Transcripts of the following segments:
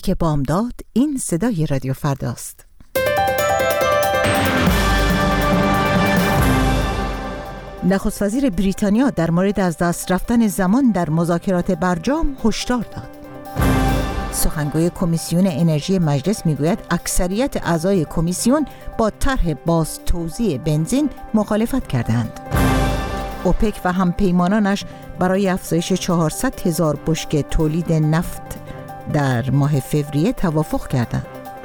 که بامداد این صدای رادیو فرداست. نخست وزیر بریتانیا در مورد از دست رفتن زمان در مذاکرات برجام هشدار داد. سخنگوی کمیسیون انرژی مجلس میگوید اکثریت اعضای کمیسیون با طرح بازتوزیع بنزین مخالفت کردند. اوپک و همپیمانانش برای افزایش 400,000 بشکه تولید نفت در ماه فوریه توافق کردند.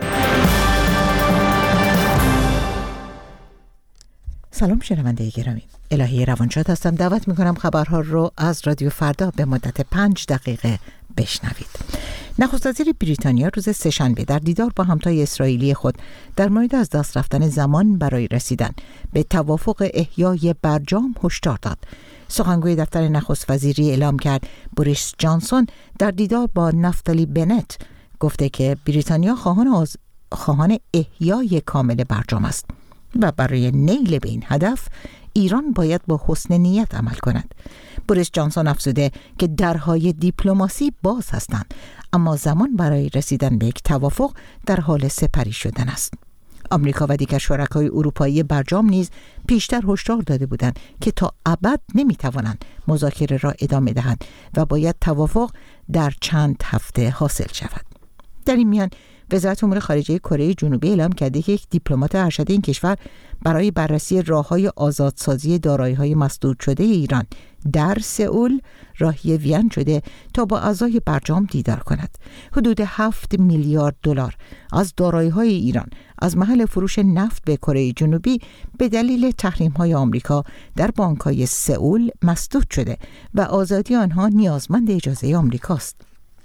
سلام شنونده گرامی، الهی روانشاد هستم. دعوت میکنم خبرها رو از رادیو فردا به مدت 5 دقیقه بشنوید. نخست وزیر بریتانیا روز سه‌شنبه در دیدار با همتای اسرائیلی خود در مورد از دست رفتن زمان برای رسیدن به توافق احیای برجام هشدار داد. سخنگوی دفتر نخست وزیری اعلام کرد بوریس جانسون در دیدار با نفتالی بنت گفته که بریتانیا خواهان احیای کامل برجام است و برای نیل به این هدف ایران باید با حسن نیت عمل کند. بوریس جانسون افزوده که درهای دیپلماسی باز هستند، اما زمان برای رسیدن به یک توافق در حال سپری شدن است. آمریکا و دیگر شرکای اروپایی برجام نیز پیشتر هشدار داده بودند که تا ابد نمیتوانند مذاکره را ادامه دهند و باید توافق در چند هفته حاصل شود. در این میان وزارت امور خارجه کره جنوبی اعلام کرده که یک دیپلمات ارشد این کشور برای بررسی راه‌های آزادسازی دارایی‌های مسدود شده ایران در سئول راهی وین شده تا با اعضای برجام دیدار کند. حدود 7 میلیارد دلار از دارایی‌های ایران از محل فروش نفت به کره جنوبی به دلیل تحریم‌های آمریکا در بانک‌های سئول مسدود شده و آزادی آنها نیازمند اجازه آمریکاست.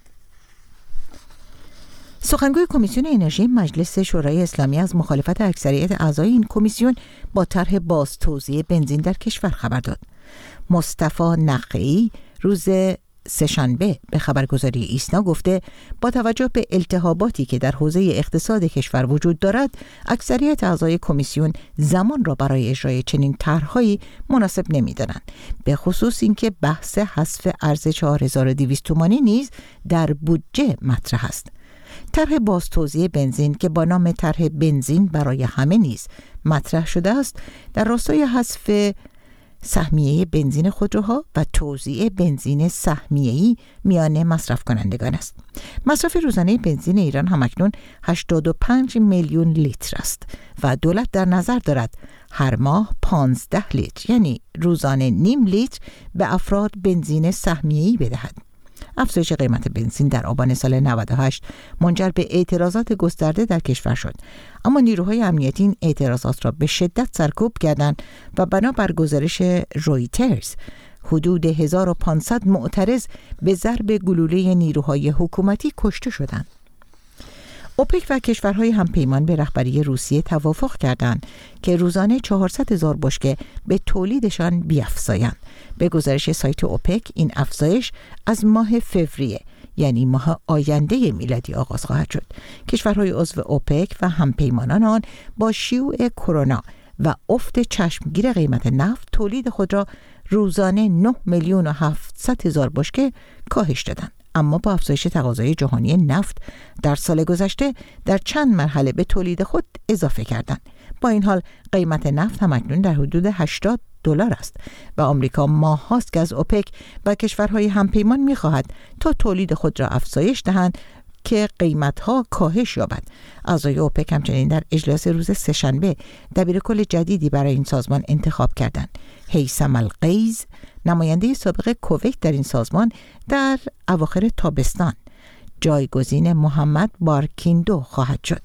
سخنگوی کمیسیون انرژی مجلس شورای اسلامی از مخالفت اکثریت اعضای این کمیسیون با طرح بازتوزیع بنزین در کشور خبر داد. مصطفی نقعی روز سه‌شنبه به خبرگزاری ایسنا گفته با توجه به التهاباتی که در حوزه اقتصاد کشور وجود دارد، اکثریت اعضای کمیسیون زمان را برای اجرای چنین طرح‌هایی مناسب نمی‌دانند، به خصوص اینکه بحث حذف ارز 4200 تومانی نیز در بودجه مطرح است. طرح بازتوزیع بنزین که با نام طرح بنزین برای همه نیز مطرح شده است، در راستای حذف سهمیه بنزین خودروها و توزیع بنزین سهمیه‌ای میان مصرف کنندگان است. مصرف روزانه بنزین ایران همکنون 85 میلیون لیتر است و دولت در نظر دارد هر ماه 15 لیتر یعنی روزانه نیم لیتر به افراد بنزین سهمیه‌ای بدهد. افزایش قیمت بنزین در آبان سال 98 منجر به اعتراضات گسترده در کشور شد، اما نیروهای امنیتی این اعتراضات را به شدت سرکوب کردند و بنابر گزارش رویترز حدود 1500 معترض به ضرب گلوله نیروهای حکومتی کشته شدند. اوپک و کشورهای همپیمان به رهبری روسیه توافق کردند که روزانه 400,000 بشکه به تولیدشان بیفزایند. به گزارش سایت اوپک این افزایش از ماه فوریه یعنی ماه آینده میلادی آغاز خواهد شد. کشورهای عضو اوپک و همپیمانان آن با شیوع کرونا و افت چشمگیر قیمت نفت تولید خود را روزانه 9,700,000 بشکه کاهش دادند. اما با افزایش تقاضای جهانی نفت در سال گذشته در چند مرحله به تولید خود اضافه کردند. با این حال قیمت نفت همکنون در حدود $80 است و آمریکا ماه هاست که از اوپک و کشورهای همپیمان می‌خواهد تا تولید خود را افزایش دهند که قیمت‌ها کاهش یابد. اعضای اوپک همچنین در اجلاس روز سه‌شنبه دبیرکل جدیدی برای این سازمان انتخاب کردند. هیثم القیز نماینده سابق کویت در این سازمان در اواخر تابستان جایگزین محمد بارکیندو خواهد شد.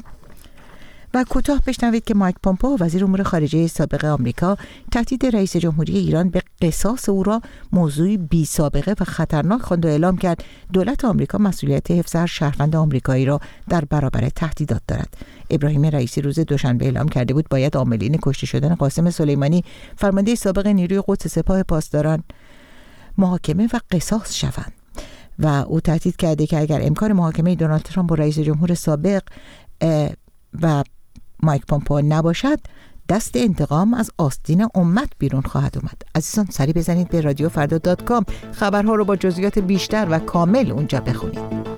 و کوتاه بشنوید که مایک پومپئو وزیر امور خارجه سابق آمریکا تهدید رئیس جمهوری ایران به قصاص او را موضوعی بی سابقه و خطرناک خواند و اعلام کرد دولت آمریکا مسئولیت حفظ هر شهروند آمریکایی را در برابر تهدیدات دارد. ابراهیم رئیسی روز دوشنبه اعلام کرده بود باید عاملین کشته شدن قاسم سلیمانی فرمانده سابق نیروی قدس سپاه پاسداران محاکمه و قصاص شوند و او تهدید کرده که اگر امکان محاکمه دونالد ترامپ با رئیس جمهور سابق و مایک پومپئو نباشد، دست انتقام از آستین امت بیرون خواهد اومد. عزیزان سری بزنید به رادیوفردا.com خبرها رو با جزئیات بیشتر و کامل اونجا بخونید.